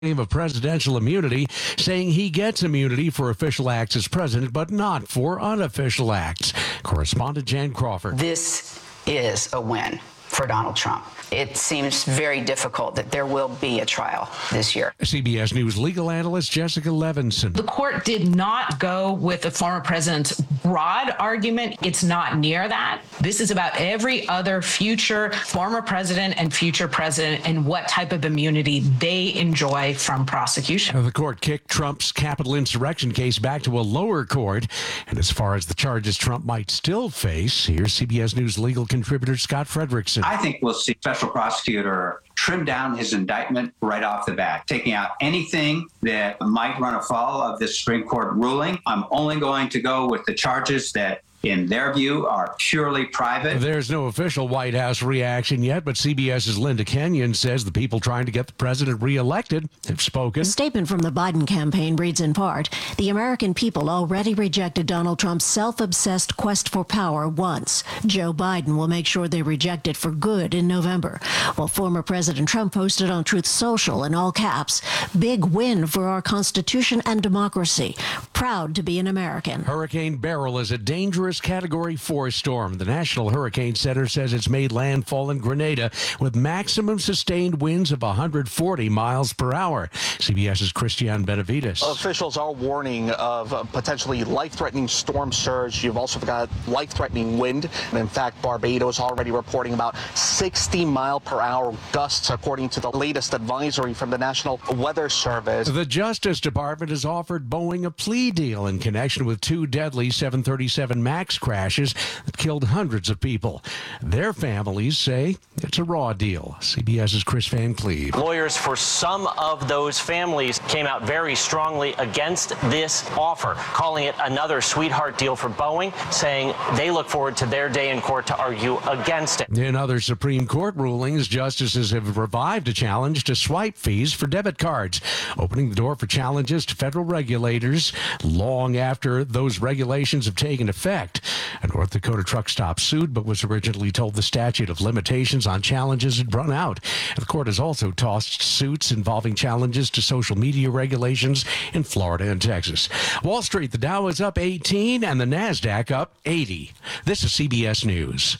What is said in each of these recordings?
of presidential immunity, saying he gets immunity for official acts as president, but not for unofficial acts. Correspondent Jan Crawford. This is a win for Donald Trump. It seems very difficult that there will be a trial this year. CBS News legal analyst Jessica Levinson. The court did not go with the former president's broad argument. It's not near that. This is about every other future former president and future president and what type of immunity they enjoy from prosecution. The court kicked Trump's Capitol insurrection case back to a lower court. And as far as the charges Trump might still face, here's CBS News legal contributor Scott Frederickson. I think we'll see special prosecutor trim down his indictment right off the bat, taking out anything that might run afoul of this Supreme Court ruling. I'm only going to go with the charges that, in their view, are purely private. There's no official White House reaction yet, but CBS's Linda Kenyon says the people trying to get the president reelected have spoken. A statement from the Biden campaign reads in part, the American people already rejected Donald Trump's self-obsessed quest for power once. Joe Biden will make sure they reject it for good in November. While former President Trump posted on Truth Social in all caps, big win for our Constitution and democracy. Proud to be an American. Hurricane Beryl is a dangerous Category 4 storm. The National Hurricane Center says it's made landfall in Grenada with maximum sustained winds of 140 miles per hour. CBS's Christian Benavides. Officials are warning of potentially life-threatening storm surge. You've also got life-threatening wind. And in fact, Barbados already reporting about 60-mile-per-hour gusts, according to the latest advisory from the National Weather Service. The Justice Department has offered Boeing a plea deal in connection with two deadly 737 MAX crashes that killed hundreds of people. Their families say it's a raw deal. CBS's Chris Van Cleve. Lawyers for some of those families came out very strongly against this offer, calling it another sweetheart deal for Boeing, saying they look forward to their day in court to argue against it. In other Supreme Court rulings, justices have revived a challenge to swipe fees for debit cards, opening the door for challenges to federal regulators long after those regulations have taken effect. A North Dakota truck stop sued, but was originally told the statute of limitations on challenges had run out. The court has also tossed suits involving challenges to social media regulations in Florida and Texas. Wall Street, the Dow is up 18 and the NASDAQ up 80. This is CBS News.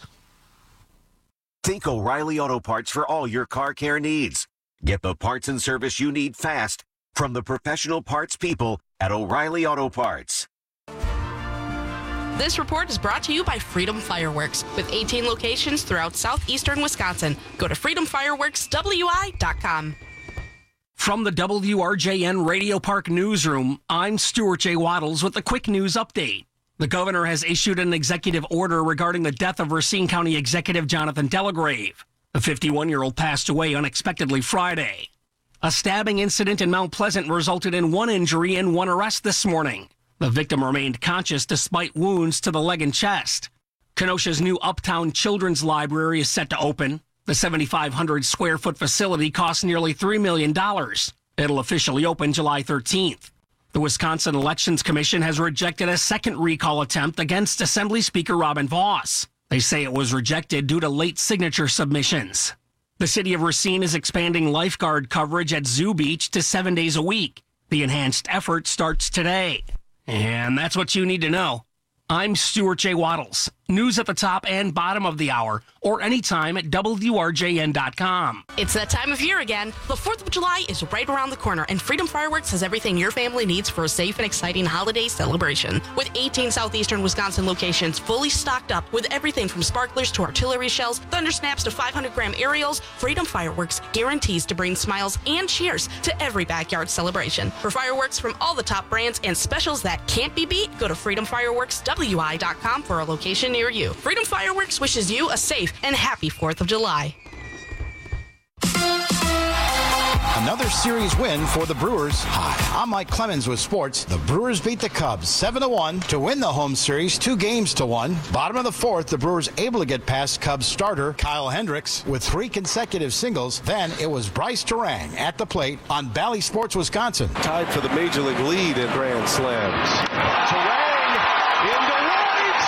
Think O'Reilly Auto Parts for all your car care needs. Get the parts and service you need fast from the professional parts people at O'Reilly Auto Parts. This report is brought to you by Freedom Fireworks, with 18 locations throughout southeastern Wisconsin. Go to freedomfireworkswi.com. From the WRJN Radio Park Newsroom, I'm Stuart J. Waddles with a quick news update. The governor has issued an executive order regarding the death of Racine County Executive Jonathan Delagrave. The 51-year-old passed away unexpectedly Friday. A stabbing incident in Mount Pleasant resulted in one injury and one arrest this morning. The victim remained conscious despite wounds to the leg and chest. Kenosha's new Uptown Children's Library is set to open. The 7,500 square foot facility costs nearly $3 million. It'll officially open July 13th. The Wisconsin Elections Commission has rejected a second recall attempt against Assembly Speaker Robin Vos. They say it was rejected due to late signature submissions. The city of Racine is expanding lifeguard coverage at Zoo Beach to 7 days a week. The enhanced effort starts today. And that's what you need to know. I'm Stuart J. Waddles. News at the top and bottom of the hour, or anytime at WRJN.com. It's that time of year again. The 4th of July is right around the corner, and Freedom Fireworks has everything your family needs for a safe and exciting holiday celebration. With 18 southeastern Wisconsin locations fully stocked up with everything from sparklers to artillery shells, thunder snaps to 500-gram aerials, Freedom Fireworks guarantees to bring smiles and cheers to every backyard celebration. For fireworks from all the top brands and specials that can't be beat, go to freedomfireworkswi.com for a location near you. Freedom Fireworks wishes you a safe and happy 4th of July. Another series win for the Brewers. Hi, I'm Mike Clemens with sports. The Brewers beat the Cubs 7-1 to win the home series 2-1. Bottom of the 4th, the Brewers able to get past Cubs starter Kyle Hendricks with 3 consecutive singles. Then it was Bryce Terang at the plate on Bally Sports Wisconsin. Tied for the Major League lead in Grand Slams. Terang into right.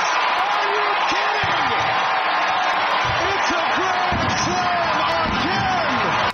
Are you kidding? It's a grand slam again.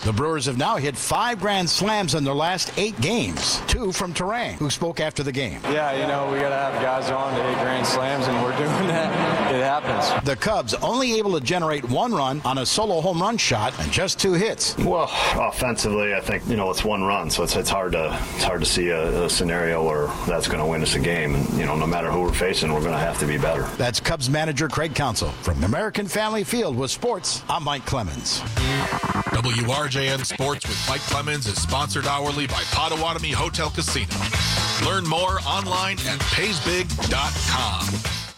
The Brewers have now hit 5 grand slams in their last 8 games, 2 from Terang, who spoke after the game. Yeah, we got to have guys on to hit grand slams, and we're doing that. It happens. The Cubs only able to generate 1 run on a solo home run shot and just 2 hits. Well, offensively, I think, it's 1 run, so it's hard to see a scenario where that's going to win us a game. And, no matter who we're facing, we're going to have to be better. That's Cubs manager Craig Counsell. From American Family Field with sports, I'm Mike Clemens. WRJN Sports with Mike Clemens is sponsored hourly by Potawatomi Hotel Casino. Learn more online at paysbig.com.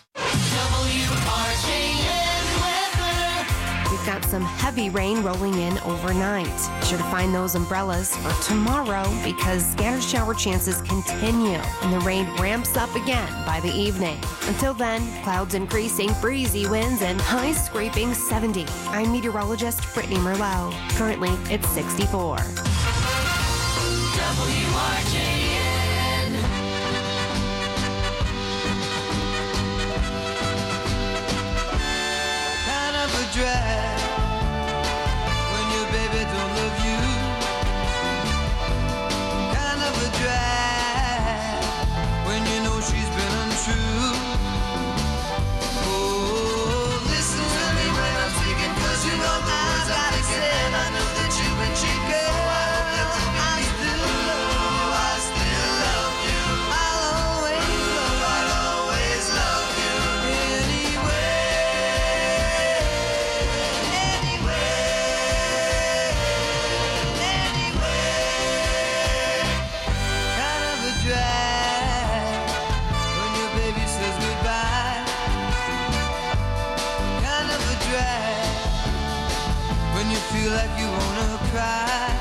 We've got some heavy rain rolling in overnight. Be sure to find those umbrellas for tomorrow because scattered shower chances continue and the rain ramps up again by the evening. Until then, clouds increasing, breezy winds, and highs scraping 70. I'm meteorologist Brittany Merlot. Currently, it's 64. WRJN. Kind of a drag when your baby don't love you. Kind of a drag when you know she's been untrue. Oh, listen to me when I'm speaking, 'cause you know the words I said. I know that you've been cheated. Feel like you wanna cry.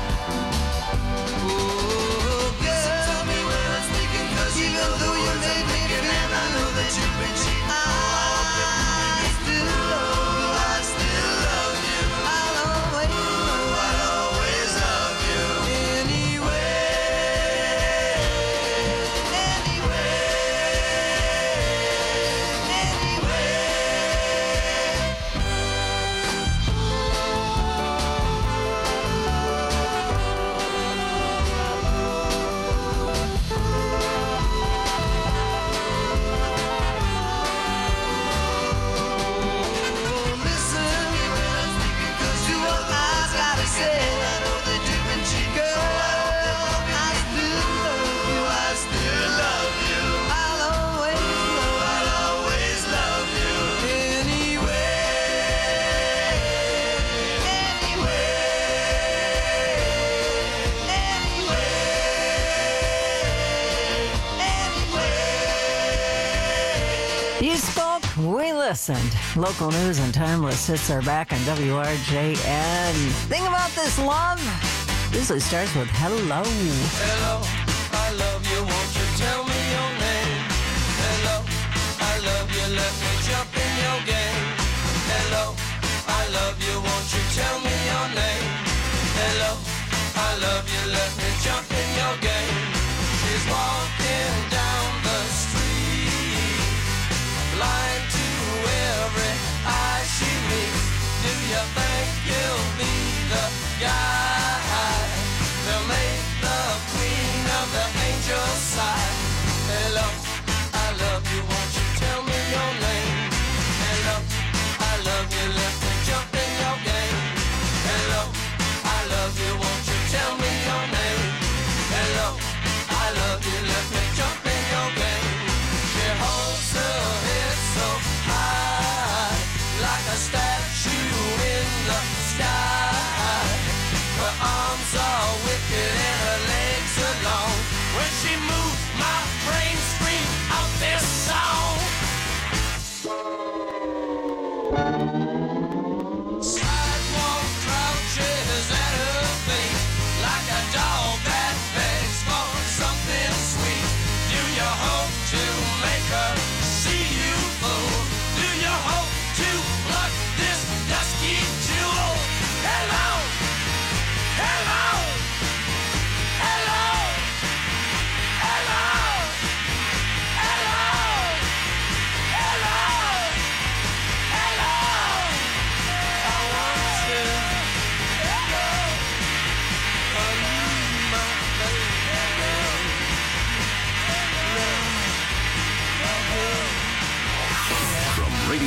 Oh, girl, listen to me when I'm speaking, 'cause even though you made me feel, and I know that you've been cheating. I still love you. I'll always love you. You spoke, we listened. Local news and timeless hits are back on WRJN. Think about this love. Usually starts with hello. Hello, I love you, won't you tell me your name? Hello, I love you, let me jump in your game. Hello, I love you, won't you tell me your name? Hello, I love you, let me jump in your game. She's walking down the street, blind to every eye she meets. Do you think you'll be the guy to make the queen of the angels sigh? Hello, I love you, won't you tell me your name? Hello, I love you, let me jump in your game. Hello,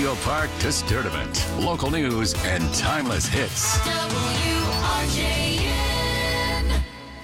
Radio Park Kiss Tournament. Local news and timeless hits. WRJN.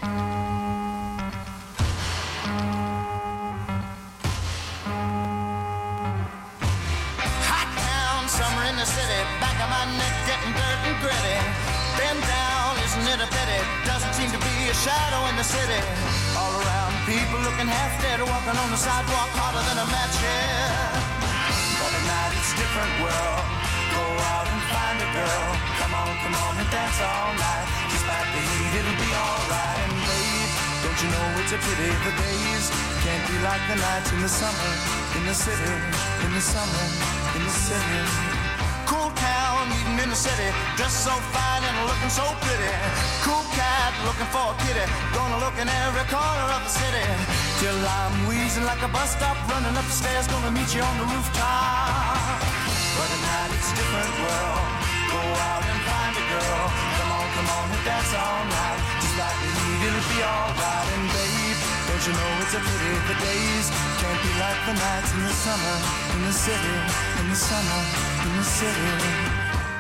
Hot town, summer in the city. Back of my neck getting dirt and gritty. Bend down, isn't it a pity? Doesn't seem to be a shadow in the city. All around, people looking half dead, walking on the sidewalk harder than a match here. But at night it's different world. Go out and find a girl. Come on and dance all night. Despite the heat, it'll be alright. And babe, don't you know it's a pity the days can't be like the nights in the summer, in the city, in the summer, in the city. Cool town, eating in the city, dressed so fine and looking so pretty. Cool cat, looking for a kitty, gonna look in every corner of the city. Till I'm wheezing like a bus stop, running up the stairs, gonna meet you on the rooftop. But at night it's a different world. Go out and find a girl. Come on and dance all night. Just like the heat, it'll be alright. And babe, don't you know it's a pity the days can't be like the nights in the summer, in the city, in the summer, in the city.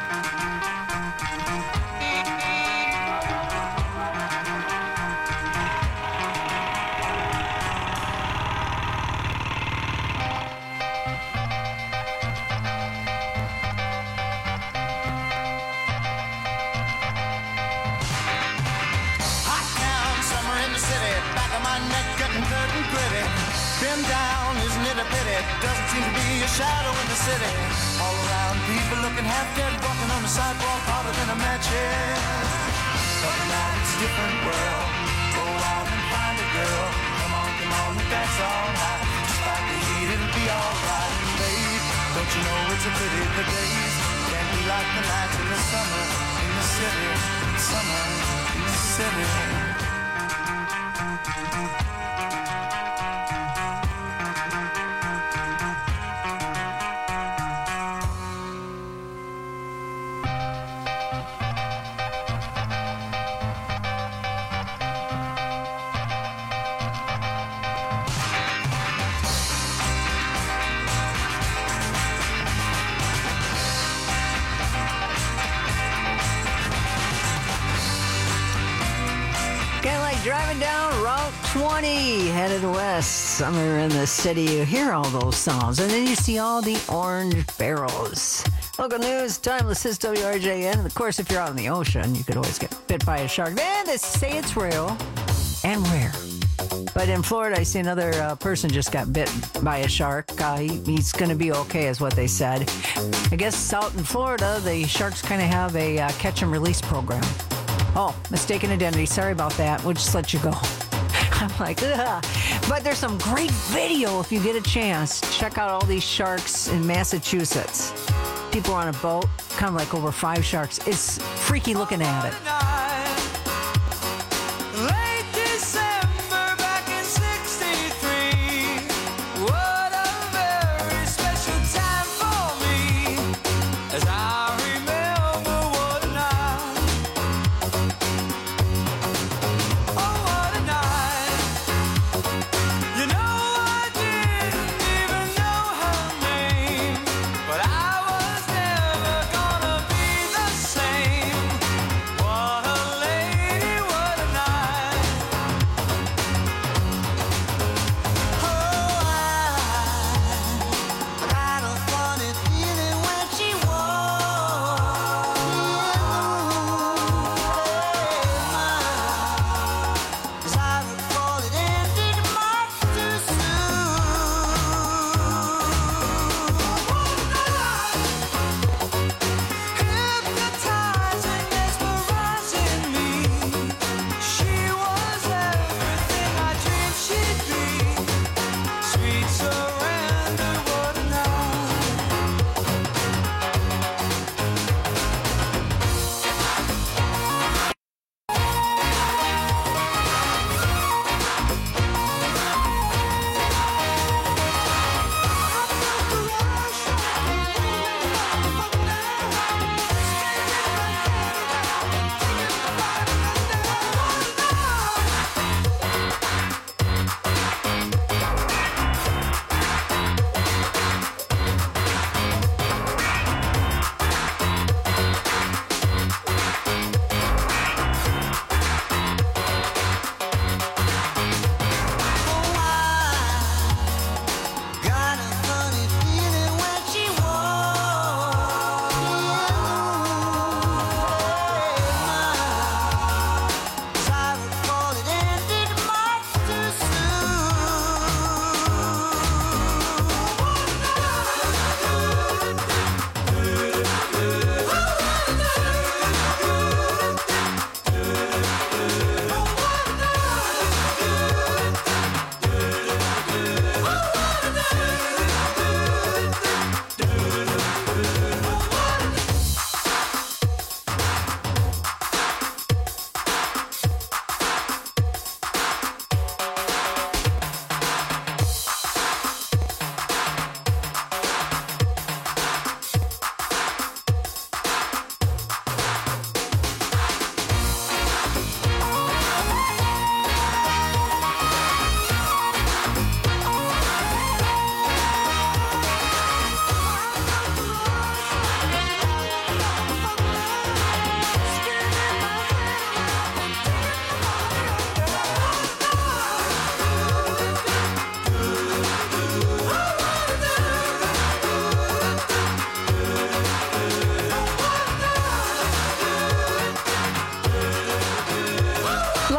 Been down, isn't it a pity? Doesn't seem to be a shadow in the city. All around, people looking half dead, walking on the sidewalk harder than a match here. But now it's a different world. Go out and find a girl. Come on and dance all night. Despite the heat, it'll be alright. And babe, don't you know it's a pity the days can't be like the nights in the summer, in the city, summer, in the city. Driving down Route 20, headed west, somewhere in the city. You hear all those sounds, and then you see all the orange barrels. Local news, timeless hits, WRJN. And of course, if you're out in the ocean, you could always get bit by a shark. Man, they say it's real and rare. But in Florida, I see another person just got bit by a shark. He's going to be okay, is what they said. I guess out in Florida, the sharks kind of have a catch and release program. Oh, mistaken identity. Sorry about that. We'll just let you go. I'm like, ugh. But there's some great video if you get a chance. Check out all these sharks in Massachusetts. People are on a boat, kind of like over 5 sharks. It's freaky looking at it. But I was never gonna be the same. What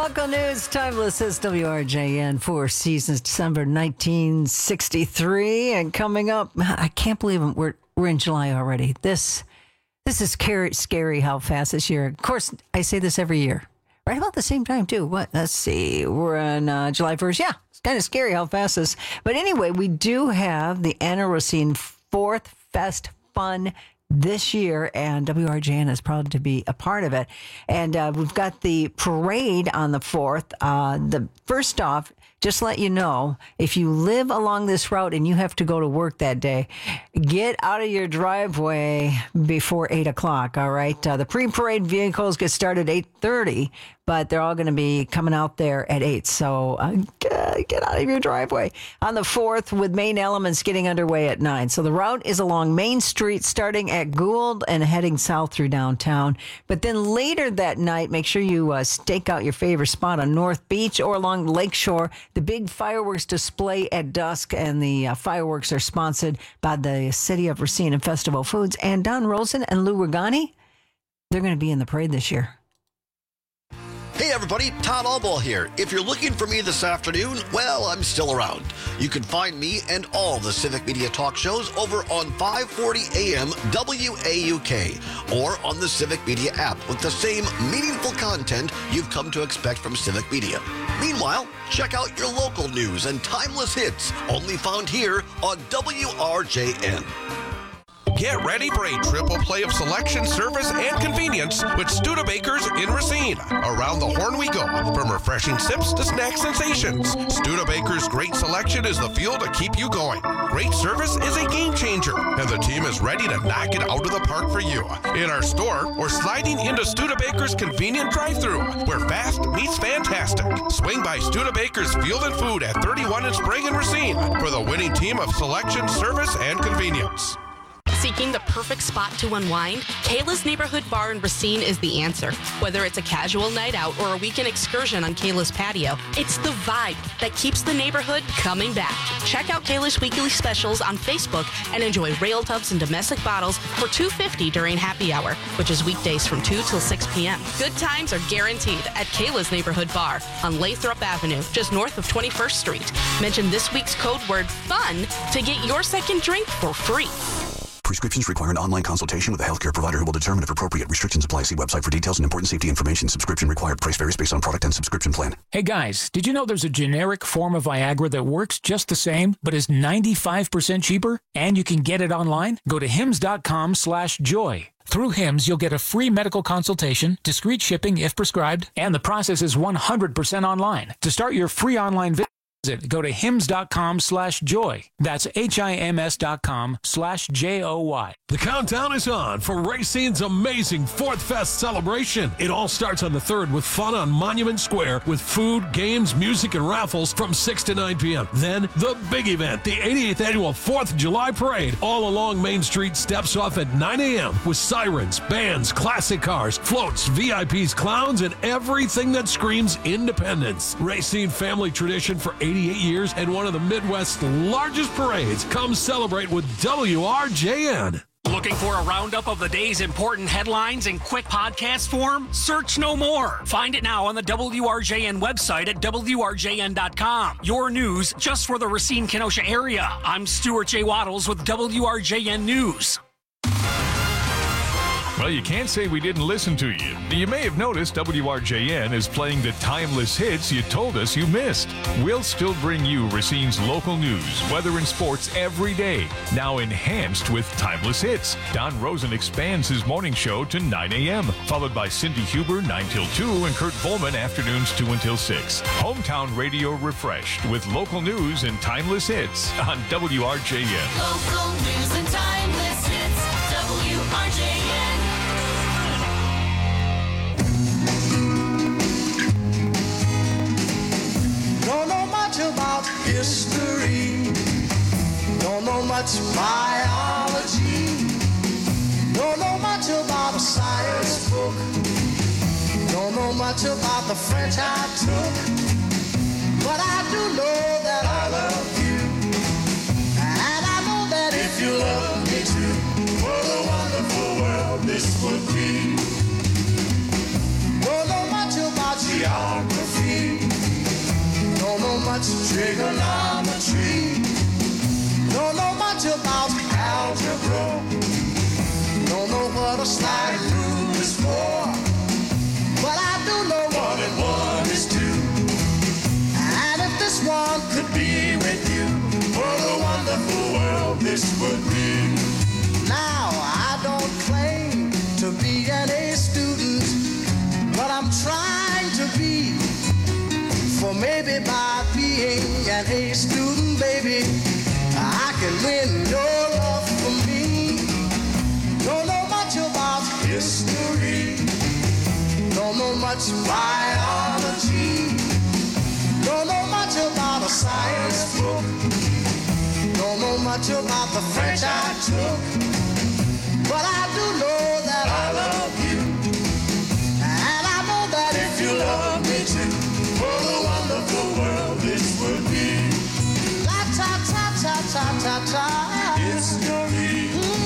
Local news, timeless is WRJN, 4 seasons, December 1963. And coming up, I can't believe we're in July already. This is scary how fast this year. Of course, I say this every year. Right about the same time, too. Let's see. We're on July 1st. Yeah, it's kind of scary how fast this. But anyway, we do have the Anna Racine 4th Fest Fun this year, and WRJN is proud to be a part of it. And we've got the parade on the 4th. First off, just let you know, if you live along this route and you have to go to work that day, get out of your driveway before 8 o'clock, all right? The pre-parade vehicles get started at 8:30, but they're all going to be coming out there at 8. So get out of your driveway. On the 4th, with main elements getting underway at 9. So the route is along Main Street, starting at Gould and heading south through downtown. But then later that night, make sure you stake out your favorite spot on North Beach or along Lakeshore. The big fireworks display at dusk, and the fireworks are sponsored by the City of Racine and Festival Foods. And Don Rosen and Lou Regani, they're going to be in the parade this year. Hey everybody, Todd Allball here. If you're looking for me this afternoon, well, I'm still around. You can find me and all the Civic Media talk shows over on 540 AM WAUK or on the Civic Media app with the same meaningful content you've come to expect from Civic Media. Meanwhile, check out your local news and timeless hits only found here on WRJN. Get ready for a triple play of selection, service, and convenience with Studebakers in Racine. Around the horn we go, from refreshing sips to snack sensations. Studebakers' great selection is the fuel to keep you going. Great service is a game changer, and the team is ready to knock it out of the park for you. In our store, we're sliding into Studebakers' convenient drive-thru, where fast meets fantastic. Swing by Studebakers Field and Food at 31 in Sprague and Racine for the winning team of selection, service, and convenience. Seeking the perfect spot to unwind? Kayla's Neighborhood Bar in Racine is the answer. Whether it's a casual night out or a weekend excursion on Kayla's patio, it's the vibe that keeps the neighborhood coming back. Check out Kayla's weekly specials on Facebook and enjoy rail tubs and domestic bottles for $2.50 during happy hour, which is weekdays from 2 till 6 p.m. Good times are guaranteed at Kayla's Neighborhood Bar on Lathrop Avenue, just north of 21st Street. Mention this week's code word FUN to get your second drink for free. Prescriptions require an online consultation with a healthcare provider who will determine if appropriate. Restrictions apply. See website for details and important safety information. Subscription required. Price varies based on product and subscription plan. Hey guys, did you know there's a generic form of Viagra that works just the same, but is 95% cheaper? And you can get it online? Go to hims.com/joy. Through HIMS, you'll get a free medical consultation, discreet shipping if prescribed, and the process is 100% online. To start your free online visit, go to hims.com/joy. That's HIMS.com/JOY. The countdown is on for Racine's amazing 4th Fest celebration. It all starts on the 3rd with fun on Monument Square with food, games, music, and raffles from 6 to 9 p.m. Then the big event, the 88th annual 4th of July Parade, all along Main Street, steps off at 9 a.m. with sirens, bands, classic cars, floats, VIPs, clowns, and everything that screams independence. Racine family tradition for 88 years and one of the Midwest's largest parades. Come celebrate with WRJN. Looking for a roundup of the day's important headlines in quick podcast form? Search no more. Find it now on the WRJN website at WRJN.com. Your news just for the Racine-Kenosha area. I'm Stuart J. Waddles with WRJN News. Well, you can't say we didn't listen to you. You may have noticed WRJN is playing the timeless hits you told us you missed. We'll still bring you Racine's local news, weather, and sports every day, now enhanced with timeless hits. Don Rosen expands his morning show to 9 a.m., followed by Cindy Huber 9 till 2 and Kurt Volman afternoons 2 until 6. Hometown radio refreshed with local news and timeless hits on WRJN. Local news and timeless hits, WRJN. Don't know much about history. Don't know much biology. Don't know much about a science book. Don't know much about the French I took. But I do know that I love you. And I know that if you love me too, what a wonderful world this would be. Don't know much about geography. much trigonometry. Don't know much about algebra. Don't know what a slide rule is for. But I do know 1 and 1 is 2. And if this one could be with you, what a wonderful world this would be. Now, I don't claim to be an A student, but I'm trying to be. For maybe by being an A student, baby, I can win your love for me. Don't know much about history. Don't know much biology. Don't know much about a science book. Don't know much about the French I took. But I do know that I love you. And I know that if you love me too, what a wonderful world this would be. La ta ta ta ta ta ta. History.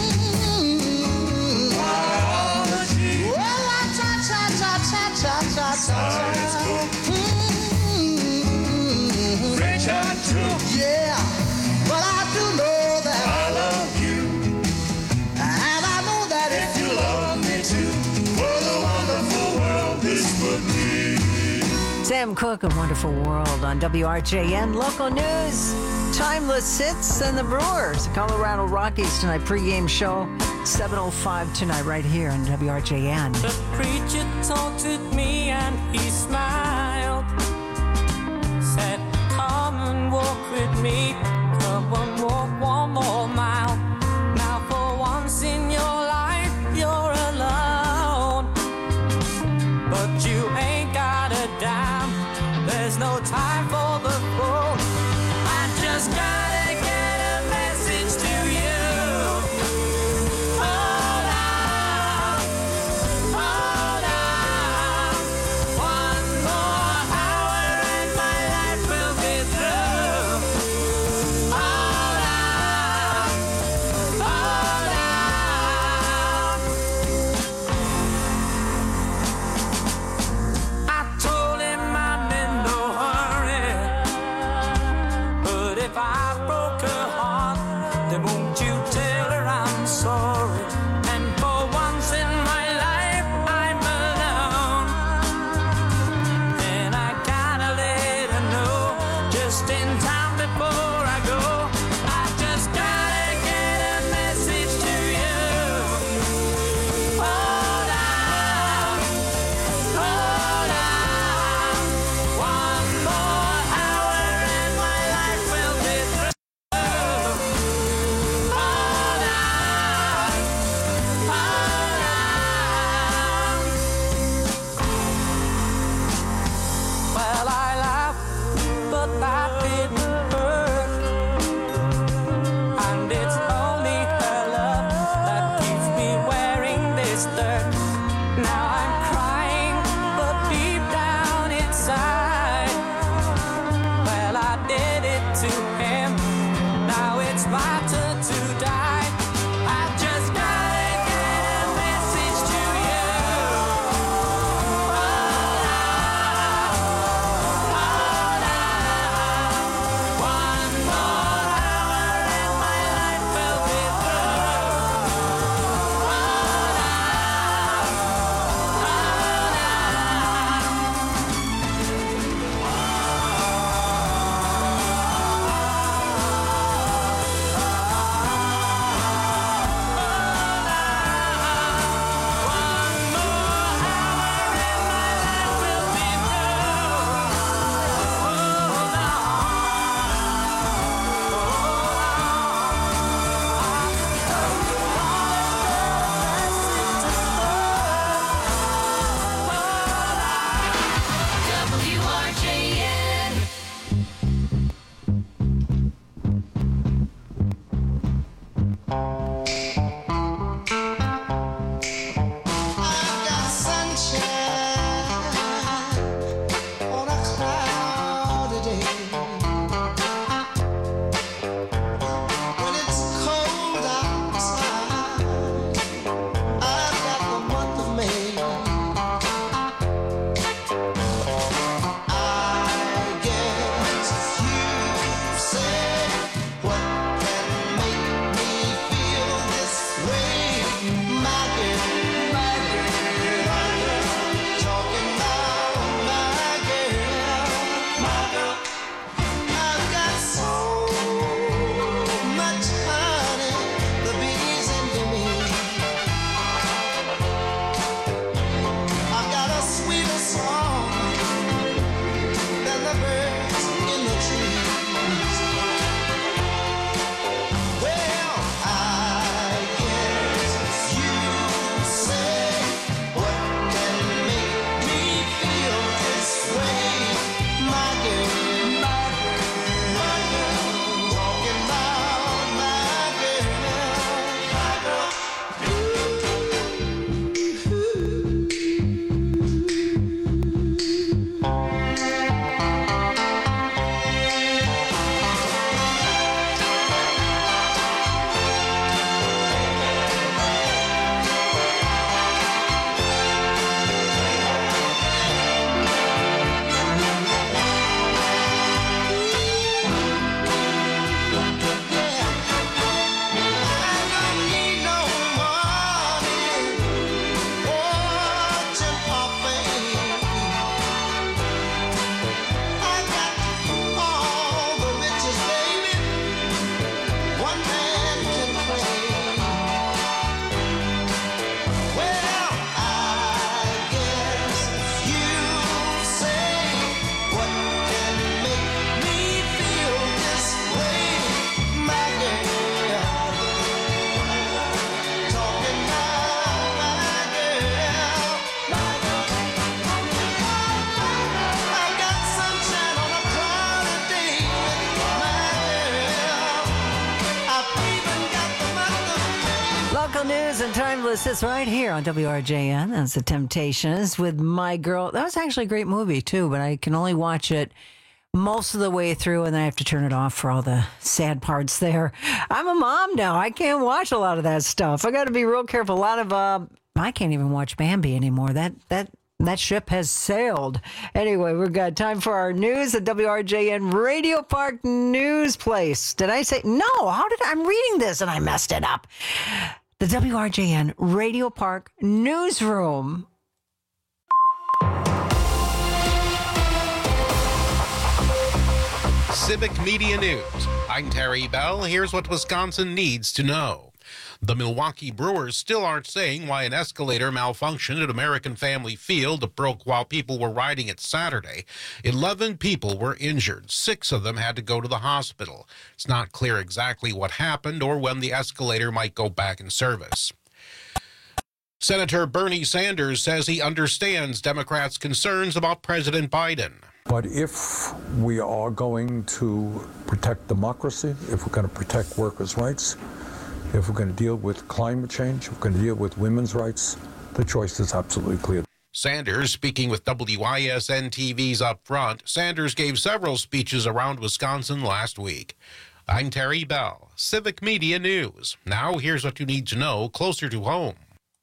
Biology. Well, la ta ta ta ta ta ta ta. Science book. French I took. Yeah, but I do know that I love you. And I know that if you love me too, what a wonderful world this would be. Sam Cooke, A Wonderful World on WRJN. Local news, timeless hits, and the Brewers. Colorado Rockies tonight, pregame show, 7:05 tonight, right here on WRJN. The preacher talked with me and he smiled. Said, come and walk with me. Come and walk 1 more mile. Now for once in your life, you're alone. But you ain't got a dime. There's no time for the phone. I just gotta get a message to you. Hold on, hold on. 1 more hour and my life will be through. Hold on, hold on. I told him I'm in no hurry. Local news and timeless hits right here on WRJN. That's The Temptations with My Girl. That was actually a great movie, too, but I can only watch it most of the way through, and then I have to turn it off for all the sad parts there. I'm a mom now. I can't watch a lot of that stuff. I got to be real careful. A lot of, I can't even watch Bambi anymore. That ship has sailed. Anyway, we've got time for our news at WRJN Radio Park News Place. Did I say? No, I'm reading this and I messed it up. The WRJN Radio Park Newsroom. Civic Media News. I'm Terry Bell. Here's what Wisconsin needs to know. The Milwaukee Brewers still aren't saying why an escalator malfunctioned at American Family Field broke while people were riding it Saturday. 11 people were injured. 6 of them had to go to the hospital. It's not clear exactly what happened or when the escalator might go back in service. Senator Bernie Sanders says he understands Democrats' concerns about President Biden. But if we are going to protect democracy, if we're going to protect workers' rights, if we're going to deal with climate change, if we're going to deal with women's rights, the choice is absolutely clear. Sanders, speaking with WISN TV's Up Front, Sanders gave several speeches around Wisconsin last week. I'm Terry Bell, Civic Media News. Now here's what you need to know closer to home.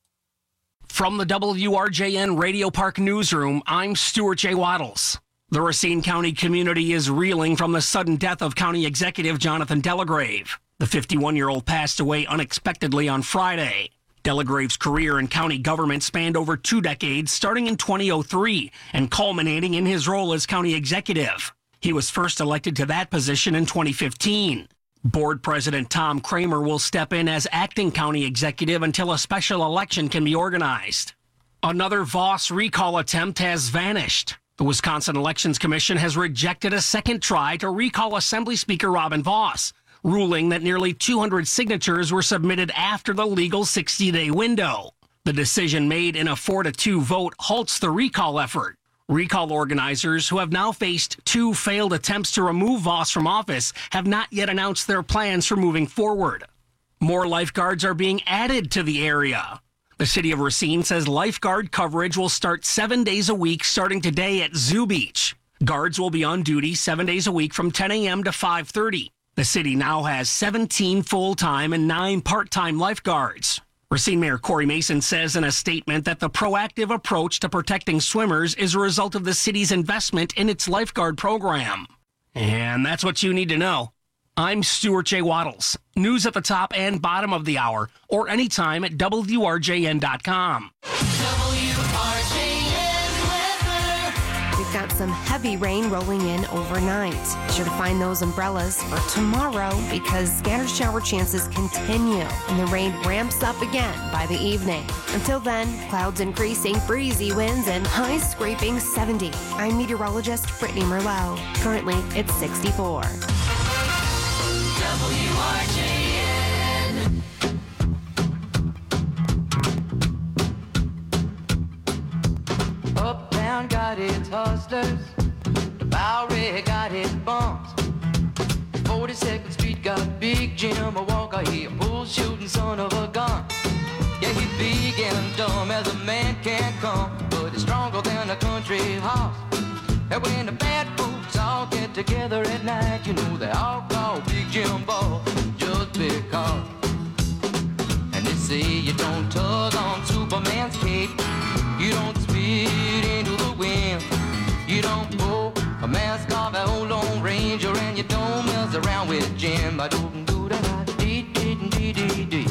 From the WRJN Radio Park Newsroom, I'm Stuart J. Waddles. The Racine County community is reeling from the sudden death of County Executive Jonathan Delagrave. The 51-year-old passed away unexpectedly on Friday. Delagrave's career in county government spanned over 2 decades, starting in 2003 and culminating in his role as county executive. He was first elected to that position in 2015. Board President Tom Kramer will step in as acting county executive until a special election can be organized. Another Voss recall attempt has vanished. The Wisconsin Elections Commission has rejected a second try to recall Assembly Speaker Robin Voss, ruling that nearly 200 signatures were submitted after the legal 60-day window. The decision made in a 4-2 vote halts the recall effort. Recall organizers, who have now faced 2 failed attempts to remove Voss from office, have not yet announced their plans for moving forward. More lifeguards are being added to the area. The city of Racine says lifeguard coverage will start 7 days a week starting today at Zoo Beach. Guards will be on duty 7 days a week from 10 a.m. to 5:30. The city now has 17 full-time and 9 part-time lifeguards. Racine Mayor Corey Mason says in a statement that the proactive approach to protecting swimmers is a result of the city's investment in its lifeguard program. And that's what you need to know. I'm Stuart J. Waddles. News at the top and bottom of the hour, or anytime at WRJN.com. We've got some heavy rain rolling in overnight. Be sure to find those umbrellas for tomorrow because scattered shower chances continue and the rain ramps up again by the evening. Until then, clouds increasing, breezy winds, and highs scraping 70. I'm meteorologist Brittany Merlot. Currently, it's 64. WRJN. Uptown got its hustlers, the Bowery got its bumps. 42nd Street got Big Jim, a Walker, he a bull shooting son of a gun. Yeah, he's big and dumb as a man can come, but he's stronger than a country horse. And when the bad folks all get together at night, you know they all call Big Jim Ball just because. And they say you don't tug on Superman's cape, you don't spit into the wind, you don't pull a mask off an old Lone Ranger, and you don't mess around with Jim. I don't do that. Dee.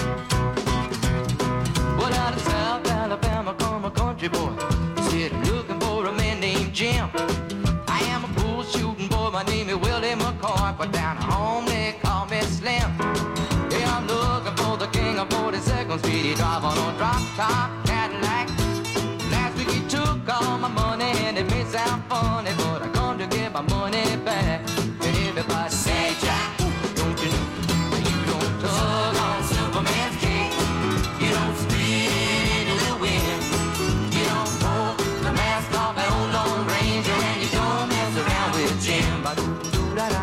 Well, out of South Alabama come a country boy, said I'm looking for a man named Jim. I am a bull shooting boy, my name is Willie McCoy, but down home they call me Slim. Yeah, I'm looking for the king of 42nd Street, he drive on a drop top Cadillac. Last week he took all my money and it may sound funny, but I come to get my money back. And everybody say, Jack, don't you know that you don't tug on Superman's cape, you don't spit into the wind, you don't pull the mask off an old Lone Ranger, and you don't mess around with Jim.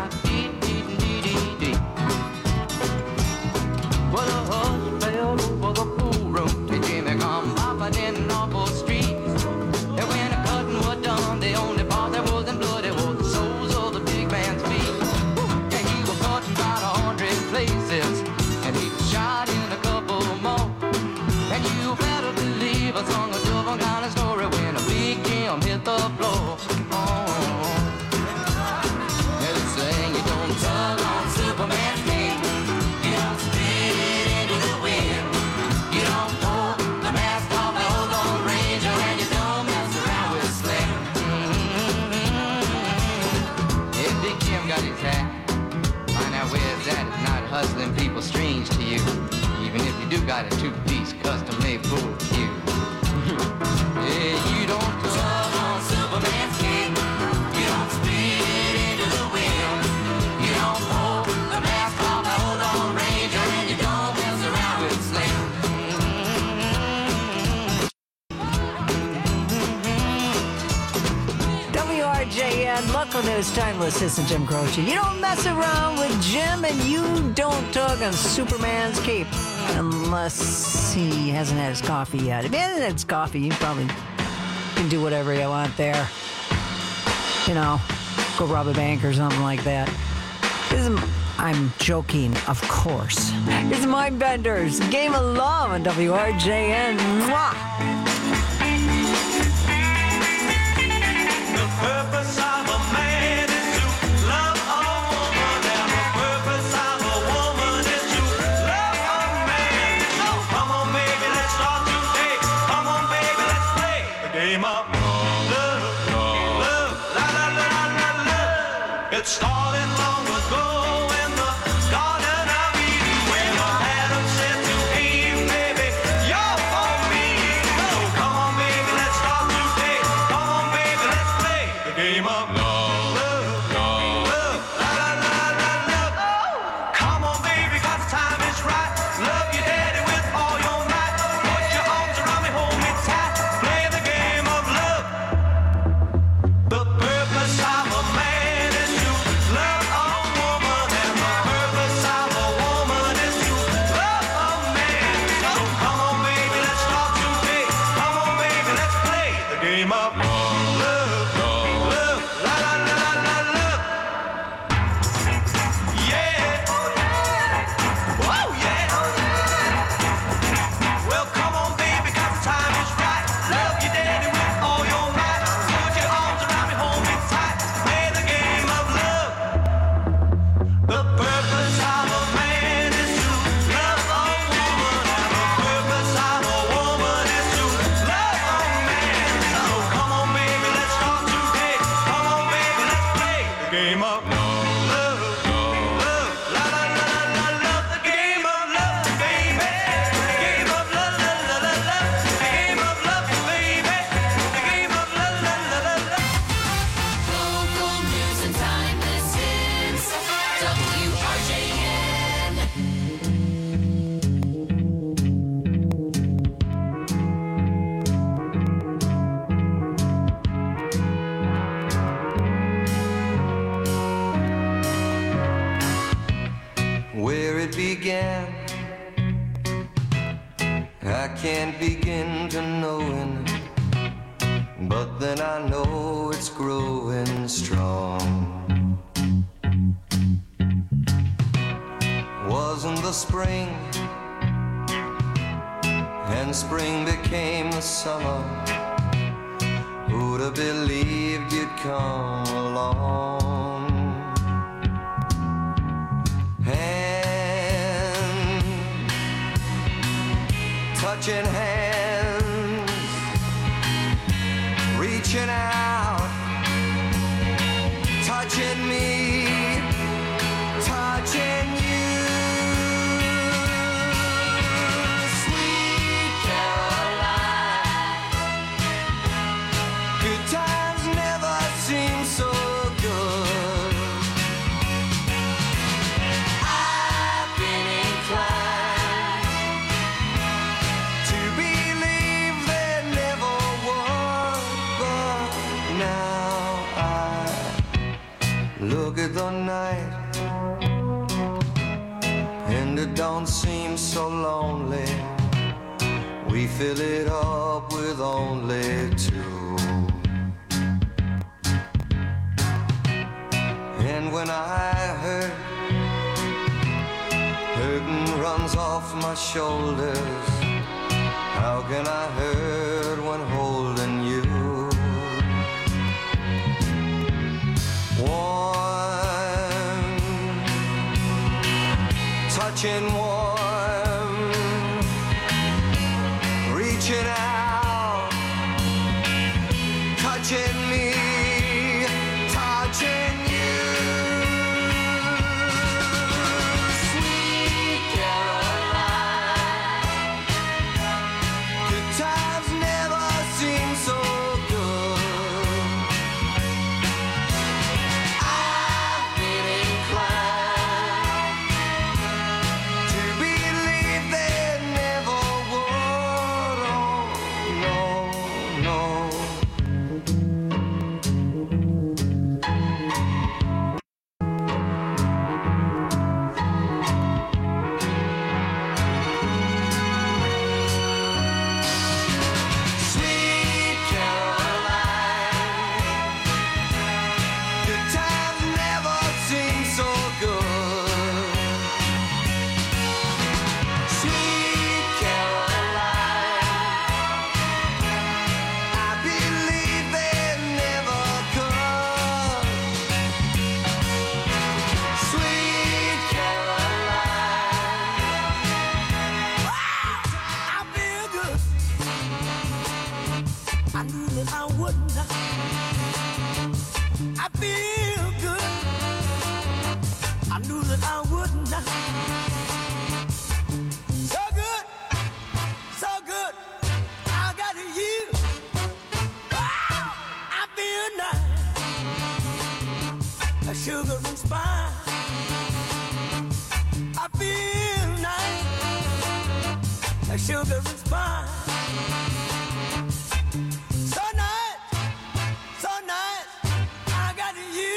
Well, a hush fell over hit the floor. They're saying you don't tug on Superman's cape. You don't spit it into the wind. You don't pull the mask off the old Lone Ranger, and you don't mess around with Slim. If Big Jim got his hat, find out where's that. It's not hustling people strange to you. Even if you do got a two-piece custom-made bullet cue. Yeah, you don't tug on Superman's cape. You don't spit it into the wind. You don't pull the mask off the old Lone Ranger, and you don't mess around with Slim. WRJN, local news, timeless. Assistant Jim Croce. You don't mess around with Jim, and you don't tug on Superman's cape. Unless he hasn't had his coffee yet. If he hasn't had his coffee, you probably can do whatever you want there. You know, go rob a bank or something like that. I'm joking, of course. It's Mind Benders, Game of Love on WRJN. Mwah! The purpose of a man is to love a woman, and the purpose of a woman is to love a man. So come on, baby, let's start today. Come on, baby, let's play the game of love, love, la la la la la. It started long ago in the Garden of Eden, when Adam said to Eve, baby, you're for me. So come on, baby, let's start today. Come on, baby, let's play the game of love, love, love, la la la la la. Come on, baby, 'cause the time is right. Love your daddy with all your might. Put your arms around me, hold me tight. Play the game of love. The purpose of a man is to love a woman, and the purpose of a woman is to love a man. So come on, baby, let's start today. Come on, baby, let's play the game of love, love, la la la la la love. Yeah, oh yeah. Well, come on, baby, 'cause the time is right. Love your daddy with all your might. Put your arms around me, hold me tight. Play the game of love. The purpose of a man is to love a woman, and the purpose of a woman is to love a man. So come on, baby, let's start today. Come on, baby, let's play the game of love, love, la la la la la. The game of love, baby. The game of love, la la la la. The game of love, baby. The game of love, la la la la. Local news and timeless hits. WRJN. Where it began, I can't begin to knowing, but then I know it's growing strong. Wasn't the spring, and spring became the summer. Who'd have believed you'd come along? Hand, touching hands, reaching out, touching me, touching you. Sweet Caroline, good times never seem so good. I've been inclined to believe there never was, but now I look at the night and it don't seem so lonely. We fill it up with only two. And when I hurt, hurting runs off my shoulders. How can I hurt when holding you? a sugar and spice. I feel nice, a sugar and spice. So nice, I got you.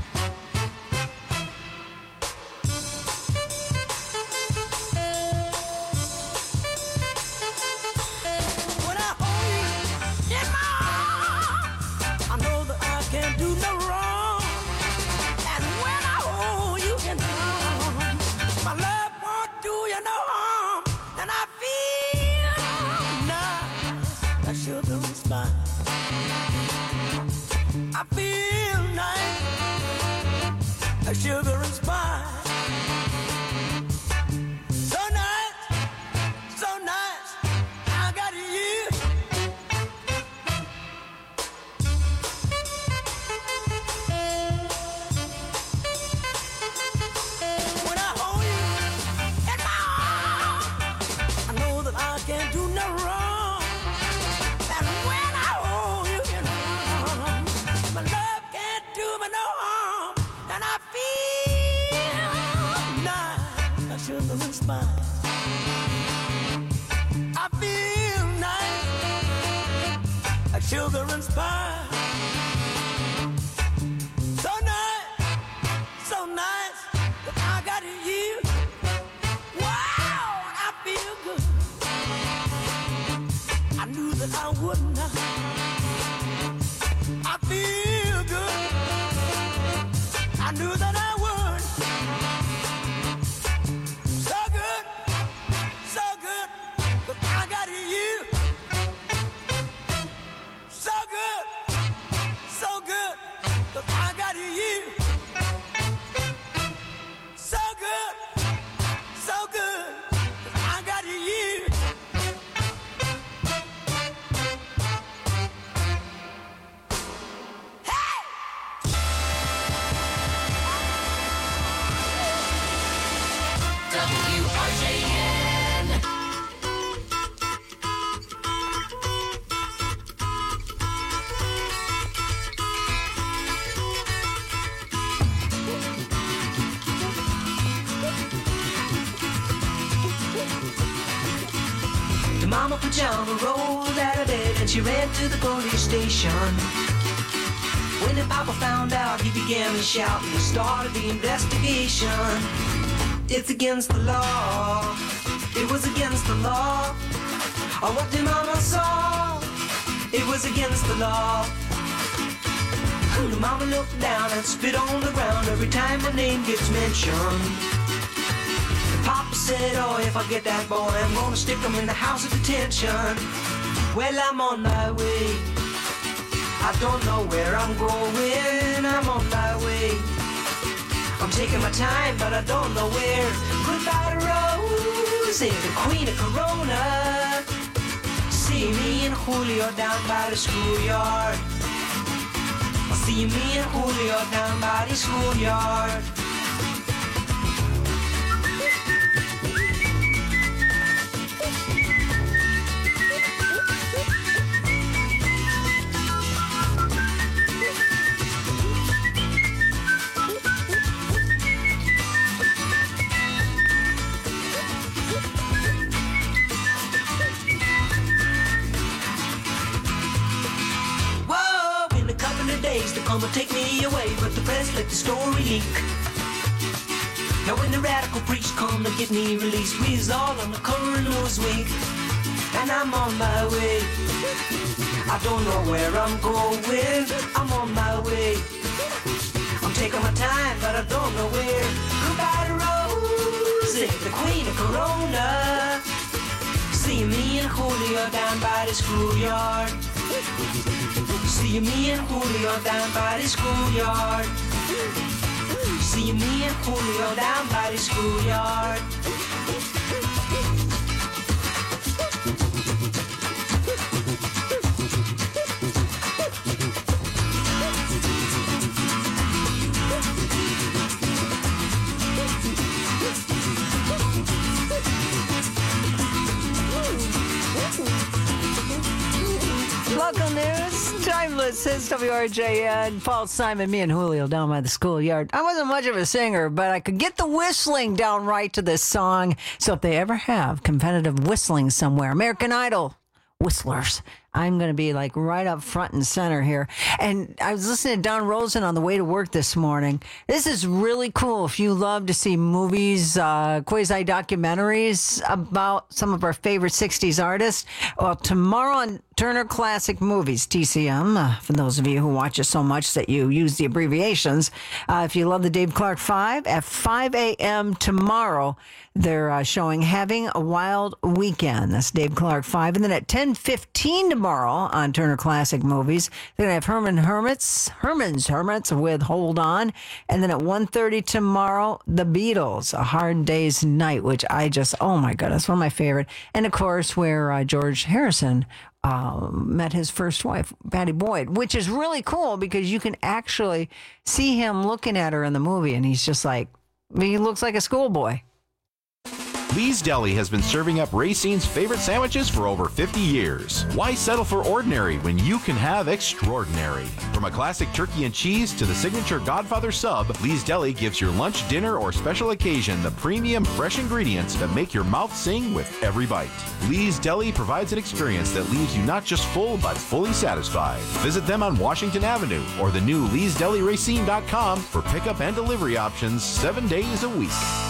When I hold you in my arms, I know that I can't do no wrong. And when I hold you in my arms, my love won't do you no harm. And I feel nice, a sugar and spice. I feel nice, a sugar and spice. So nice, I got you. When I hold you in my arms, I know that I can't do no wrong. And when I hold you in my arms, my love can't do me no harm. And I feel nice, a sugar and spice. I feel nice, a sugar and spice. So nice, that I got you. Wow, I feel good. I knew that I would not. I feel good. I knew that I would. So good, that I got you. So good, that I got you. So good, that I got you. WRJN. The mama pajama rolled out of bed and she ran to the police station. When the papa found out, he began to shout and started the investigation. It's against the law. It was against the law. Oh, what the mama saw? It was against the law. The mama looked down and spit on the ground every time my name gets mentioned. Papa said, oh, if I get that boy, I'm gonna stick him in the house of detention. Well, I'm on my way. I don't know where I'm going. I'm on my way. I'm taking my time, but I don't know where. Goodbye to Rose, the queen of Corona. See me and Julio down by the schoolyard. See me and Julio down by the schoolyard. They come and take me away, but the press let the story leak. Now when the radical preach come to get me released, we's all on the current news week. And I'm on my way. I don't know where I'm going. I'm on my way. I'm taking my time, but I don't know where. Goodbye to Rose, the queen of Corona. See me and Julio down by the schoolyard. See me and Julio down by the schoolyard. See me and Julio down by the schoolyard. Timeless hits WRJN. Paul Simon, me and Julio down by the schoolyard. I wasn't much of a singer, but I could get the whistling down right to this song. So if they ever have competitive whistling somewhere, American Idol whistlers, I'm going to be like right up front and center here. And I was listening to Don Rosen on the way to work this morning. This is really cool. If you love to see movies, quasi-documentaries about some of our favorite 60s artists, well, tomorrow on Turner Classic Movies, TCM, for those of you who watch it so much that you use the abbreviations, if you love the Dave Clark 5, at 5 a.m. tomorrow, they're showing Having a Wild Weekend. That's Dave Clark 5. And then at 10:15 tomorrow on Turner Classic Movies, they're going to have Herman's Hermits with Hold On. And then at 1:30 tomorrow, The Beatles, A Hard Day's Night, which I just, oh my goodness, one of my favorite. And of course, where George Harrison met his first wife, Pattie Boyd, which is really cool because you can actually see him looking at her in the movie, and he's just like, he looks like a schoolboy. Lee's Deli has been serving up Racine's favorite sandwiches for over 50 years. Why settle for ordinary when you can have extraordinary? From a classic turkey and cheese to the signature Godfather sub, Lee's Deli gives your lunch, dinner, or special occasion the premium fresh ingredients that make your mouth sing with every bite. Lee's Deli provides an experience that leaves you not just full, but fully satisfied. Visit them on Washington Avenue or the new Lee'sDeliRacine.com for pickup and delivery options 7 days a week.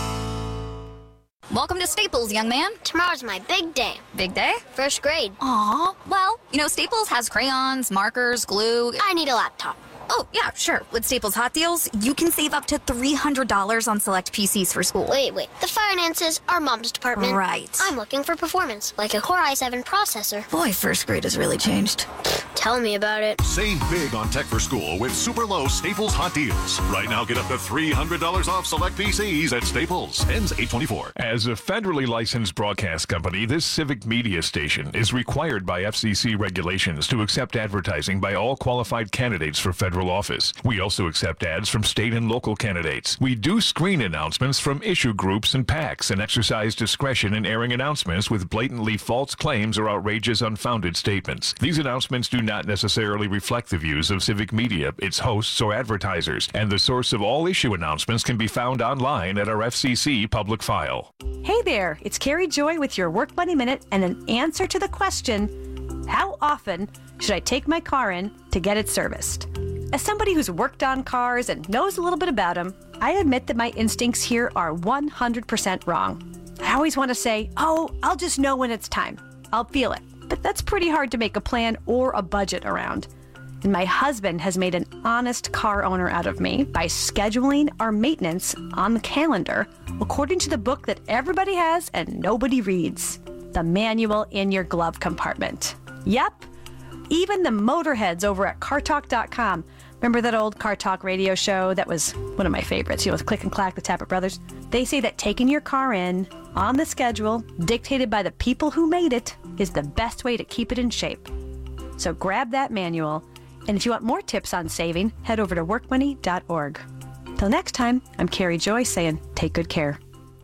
Welcome to Staples, young man. Tomorrow's my big day. Big day? First grade. Aw, well, Staples has crayons, markers, glue. I need a laptop. Oh, yeah, sure. With Staples Hot Deals, you can save up to $300 on select PCs for school. Wait. The finances are Mom's department. Right. I'm looking for performance, like a Core i7 processor. Boy, first grade has really changed. Tell me about it. Save big on tech for school with super low Staples Hot Deals. Right now, get up to $300 off select PCs at Staples. Ends 8/24. As a federally licensed broadcast company, this civic media station is required by FCC regulations to accept advertising by all qualified candidates for federal office. We also accept ads from state and local candidates. We do screen announcements from issue groups and PACs and exercise discretion in airing announcements with blatantly false claims or outrageous, unfounded statements. These announcements do not necessarily reflect the views of civic media, its hosts, or advertisers, and the source of all issue announcements can be found online at our FCC public file. Hey there, it's Carrie Joy with your Work Money Minute and an answer to the question, how often should I take my car in to get it serviced? As somebody who's worked on cars and knows a little bit about them, I admit that my instincts here are 100% wrong. I always want to say, I'll just know when it's time. I'll feel it. But that's pretty hard to make a plan or a budget around. And my husband has made an honest car owner out of me by scheduling our maintenance on the calendar according to the book that everybody has and nobody reads, the manual in your glove compartment. Yep, even the motorheads over at CarTalk.com. Remember that old Car Talk radio show that was one of my favorites, with Click and Clack, the Tappet Brothers? They say that taking your car in on the schedule, dictated by the people who made it, is the best way to keep it in shape. So grab that manual, and if you want more tips on saving, head over to workmoney.org. Till next time, I'm Carrie Joy saying, take good care.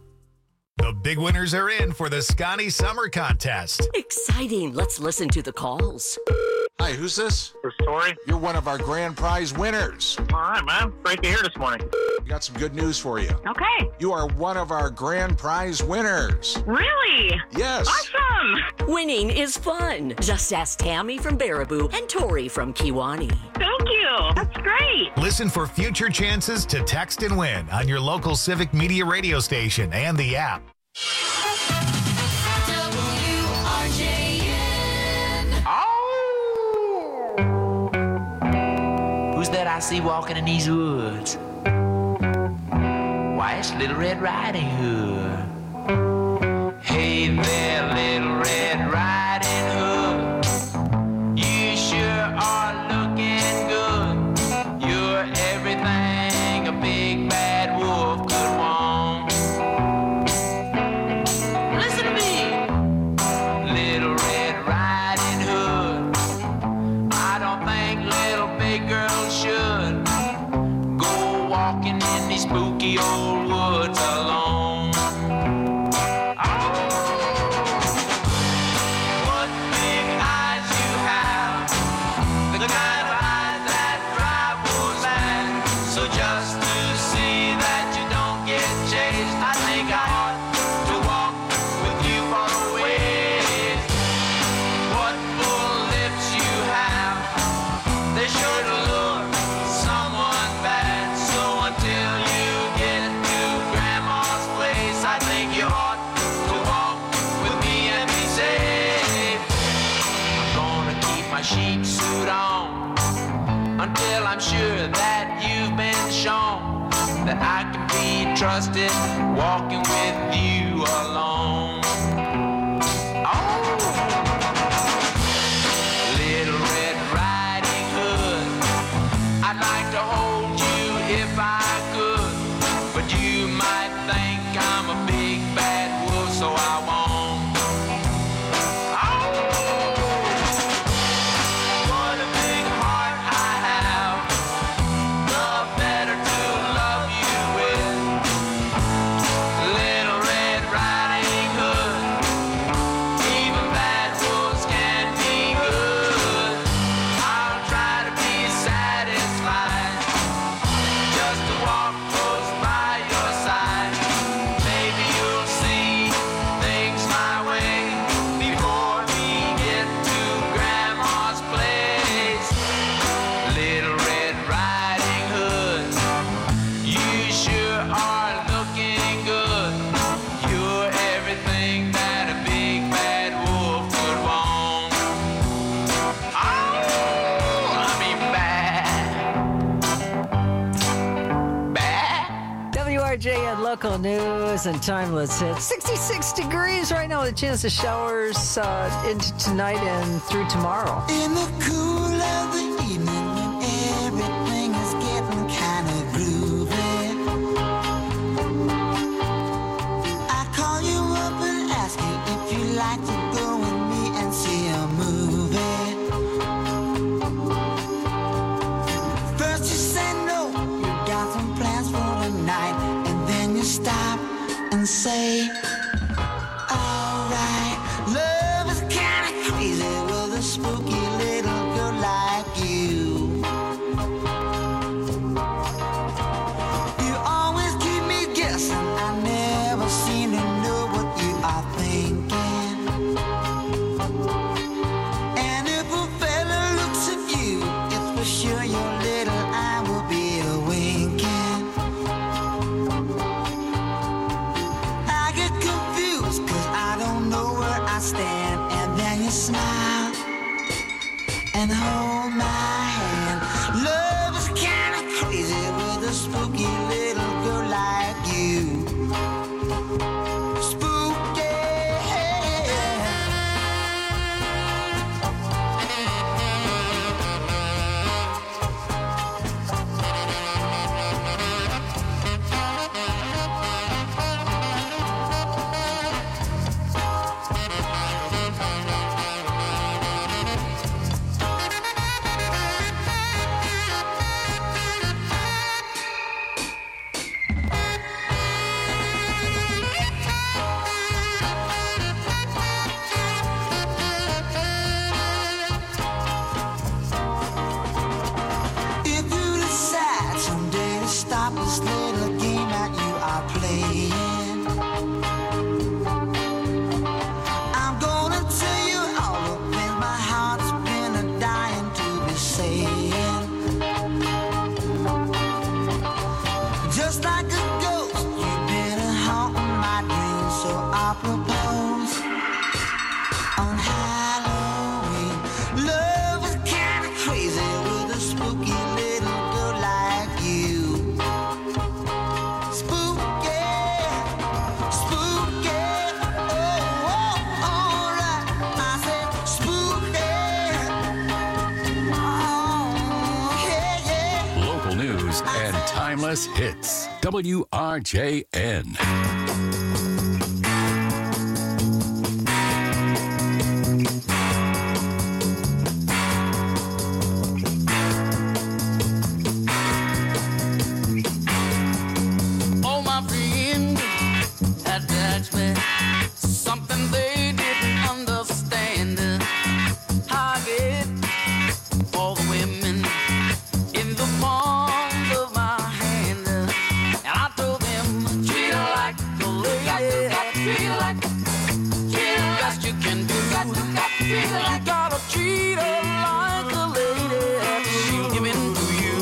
The big winners are in for the Scotty Summer Contest. Exciting. Let's listen to the calls. Hi, who's this? This is Tori. You're one of our grand prize winners. All right, man. Great to hear this morning. We got some good news for you. Okay. You are one of our grand prize winners. Really? Yes. Awesome. Winning is fun. Just ask Tammy from Baraboo and Tori from Kiwani. Thank you. That's great. Listen for future chances to text and win on your local Civic Media radio station and the app. Who's that I see walking in these woods? Why, it's Little Red Riding Hood. Hey there, Little Red Riding Hood. You sure are looking good. You're everything a big bad wolf could want. Listen to me, Little Red Riding Hood. I don't think little big girls should go walking in these spooky old woods alone. Oh, what big eyes you have, the kind of I'm sure that you've been shown that I can be trusted walking with you alone. Oh, Little Red Riding Hood, I'd like to hold you if I could, but you might think I'm a big bad wolf, so I won't. WRJN local news and timeless hits. 66 degrees right now with a chance of showers into tonight and through tomorrow. In the cool of the evening when everything is getting kind of groovy, I call you up and ask you if you'd like to go with me and see a movie. First you say no, you got some plans for the night. You stop and say, alright, love is kinda crazy with a spooky little girl like you. You always keep me guessing, I never seem to know what you are thinking. And if a fella looks at you, it's for sure your little eye will be a winking. Stand and then you smile and hold my hand. Love is kind of crazy with a spooky little girl like you. Spooky. This little game that you are playing, I'm gonna tell you all the things my heart's been dying to be saying. Just like a ghost, you've been haunting my dreams, so I propose on Halloween. Love is kinda crazy with a spooky little girl like you. And timeless hits. WRJN. Oh, my friend had to ask me something they didn't understand. I get all the women in the palms of my hand, and I told them, treat her like a lady, treat her like the best you can do. You gotta treat her like a lady. She'll give in to you,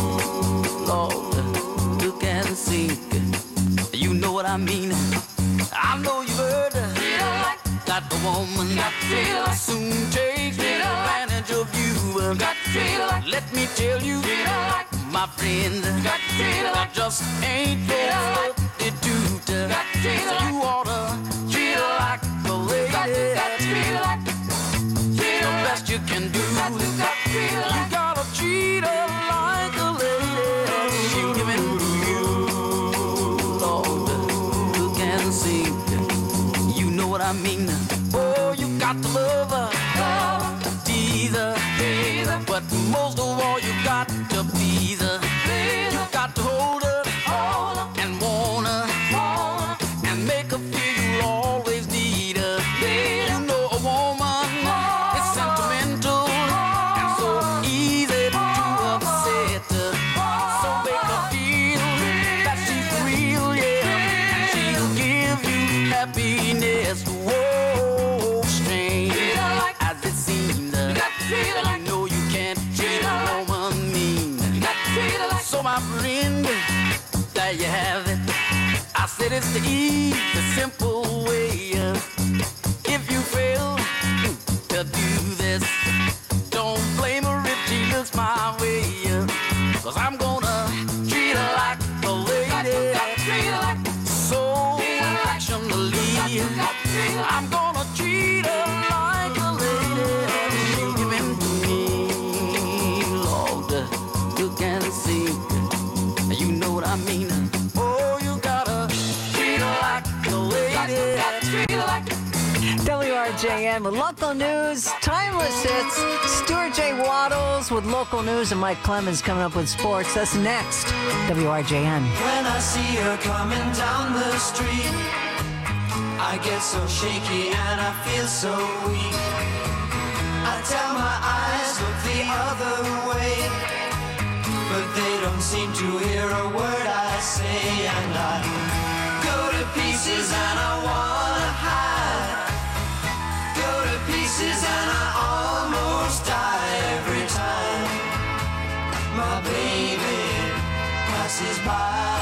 Lord. Look and see, you know what I mean. I know you've heard that the woman will soon take advantage of you. You got to treat her like. Let me tell you, treat her like. My friend, you got to treat her like. Just ain't no substitute. You got to treat her like. So you oughta treat her like a lady. You got to treat her like. Treat her the best you can do. You got to treat her like. You gotta treat her like a lady. She'll give it to you, Lord. You can see. You know what I mean. Oh, you got to love her, tease her, but most of all, you got to please her. You got to hold her and want her and make her feel you'll always need her. You know a woman is sentimental and so easy to upset her. So make her feel that she's real, yeah, and she'll give you happiness. Whoa, strange as it seems. You know you can't treat a woman mean. So my friend, there you have it. I said it's the easy, simple way. If you fail to do this, don't blame her if she looks my way. 'Cause I'm gonna treat her like a lady. So affectionately, I'm gonna treat her like a lady. She'll give in to me, Lord. You can see, you know what I mean. Oh, you gotta treat her like a lady. WRJN with local news, timeless hits. Stuart J. Waddles with local news and Mike Clemens coming up with sports. That's next. WRJN. When I see her coming down the street, I get so shaky and I feel so weak. I tell my eyes, look the other way, but they don't seem to hear a word I say. And I go to pieces and I wanna hide. Go to pieces and I almost die every time my baby passes by.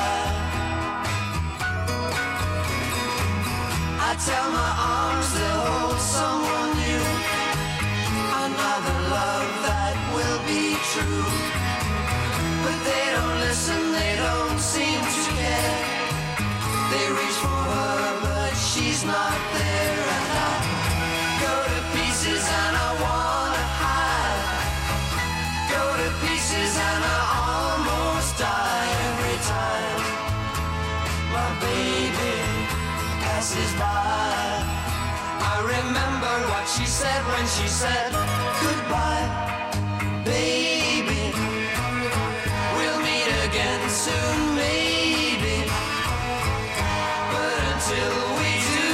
I tell my arms they'll hold someone new, another love that will be true. But they don't listen, they don't seem to care. They reach for her, but she's not there. And I go to pieces and I wanna hide. Go to pieces and I almost die every time my baby passes by. I remember what she said when she said goodbye, baby. We'll meet again soon, maybe. But until we do,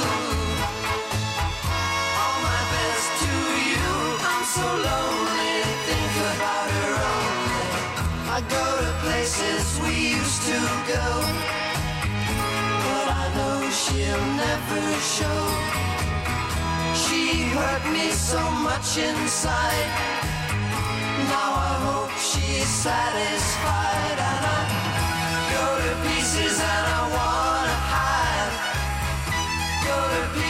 all my best to you. I'm so lonely, think about her only. I go to places we used to go, but I know she'll never show. She hurt me so much inside. Now I hope she's satisfied.